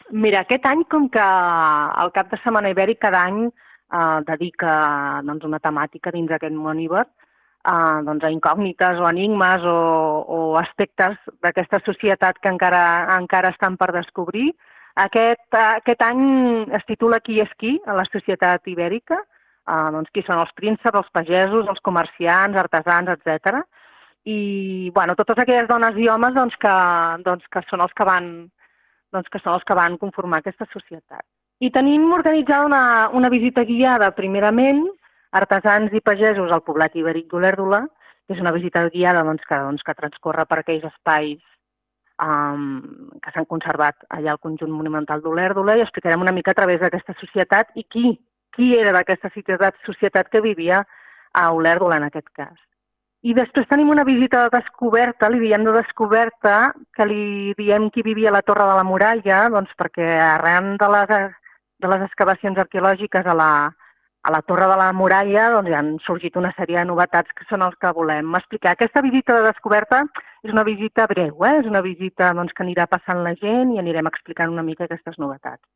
Mira, aquest any, com que el cap de setmana ibèric cada any dedica una temàtica dins d'aquest món ibèric, a incògnites o enigmes o aspectes d'aquesta societat que encara estan per descobrir. Aquest any es titula Qui és qui a la societat ibèrica, qui són els prínceps, els pagesos, els comerciants, artesans, etc. I totes aquelles dones i homes que són els que van conformar aquesta societat. I tenim organitzada una visita guiada, primerament, artesans i pagesos al poblat ibèric d'Olèrdola, que és una visita guiada que transcorre per aquells espais que s'han conservat allà al conjunt monumental d'Olèrdola, i explicarem una mica a través d'aquesta societat i qui era d'aquesta societat que vivia a Olèrdola en aquest cas. I després tenim una visita de descoberta, li diem de descoberta, que li diem qui vivia a la Torre de la Muralla, perquè arran de les excavacions arqueològiques a la Torre de la Muralla hi han sorgit una sèrie de novetats que són els que volem explicar. Aquesta visita de descoberta és una visita breu, és una visita que anirà passant la gent i anirem explicant una mica aquestes novetats.